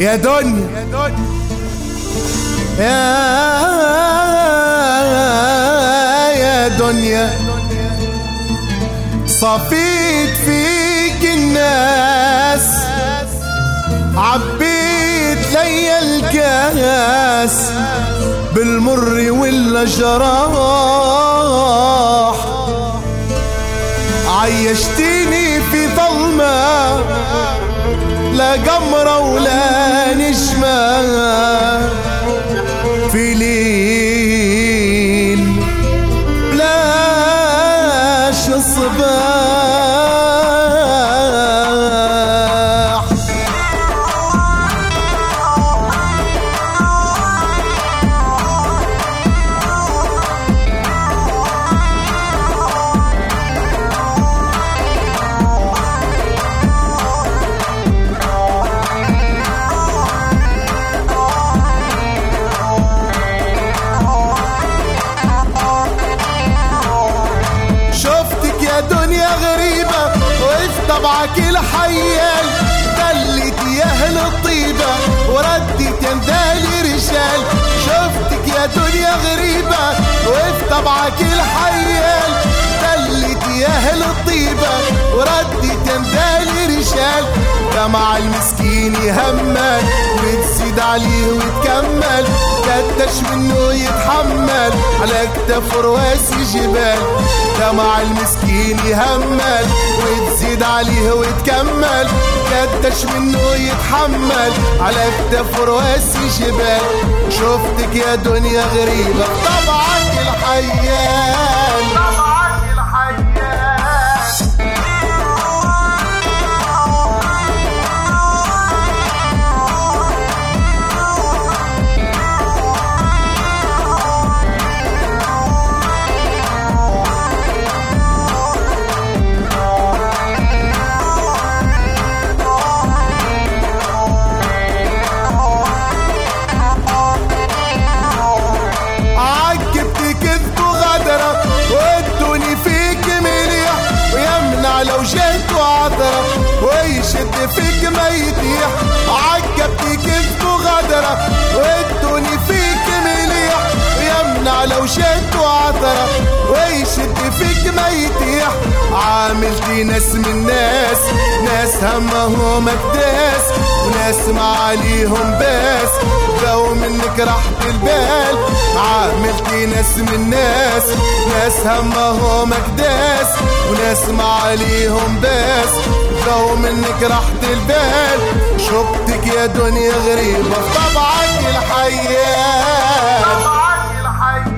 يا دنيا يا دنيا صفيت فيك الناس، عبيت لي الكاس بالمر والجراح، عيشتيني في ظلمة لا قمرة ولا نجمة، في ليل بلاش الصباح. دنيا غريبة وفي طبعك الحيال، دلت يا اهل الطيبة وردت يندالي رجال. شفتك يا دنيا غريبة وفي طبعك الحيال، دلت يا اهل الطيبة وردت يندالي رجال. دمع المسكين يهمل وتزيد عليه وتكمل، قداش منه يتحمل على كتاف رواسي جبال. دمع المسكين يهمل وتزيد عليه وتكمل، قداش منه يتحمل على كتاف رواسي جبال. شفتك يا دنيا غريبة طبعك الحيال، طبعك الحيال. لو جيت وعذرة ويشد فيك ما يطيح، عجبتي كذب وغدرة وادوني فيك مليح. يمنع لو جيت وعذرة ويشد فيك ما يطيح. عاملتي ناس من ناس، ناس همهم اكداس وناس ما عليهم باس، لو منك راحة البال. عاملتي ناس من ناس، ناس همهم اكداس وناس ما عليهم باس، لو منك راحة البال. شفتك يا دنيا غريبة طبعك الحيال، طبعك الحيال.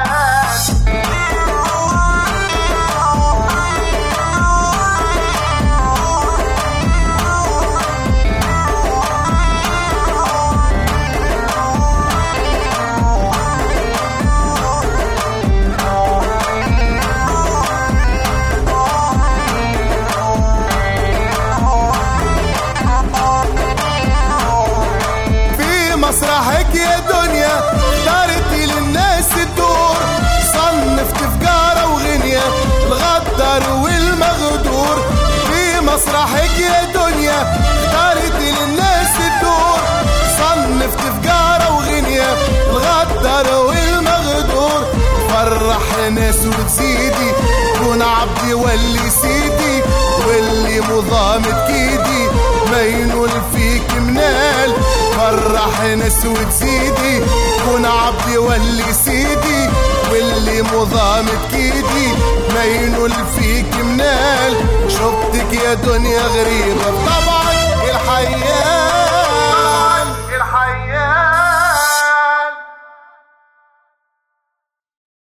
مسرحك يا دنيا اختارتي للناس الدور، صنفت فقارة وغنية الغدار والمغدور. في مسرحك يا دنيا اختارتي للناس الدور، صنفت فقارة وغنية الغدار والمغدور. فرح ناس وتزيدي كون عبدي واللي سيدي، واللي مضامت كيدي ما ينول فيك منال. فرح ناس وتزيدي كون عبدي واللي سيدي، واللي مضامت كيدي ما ينول فيك منال. شفتك يا دنيا غريبة طبعك الحيال.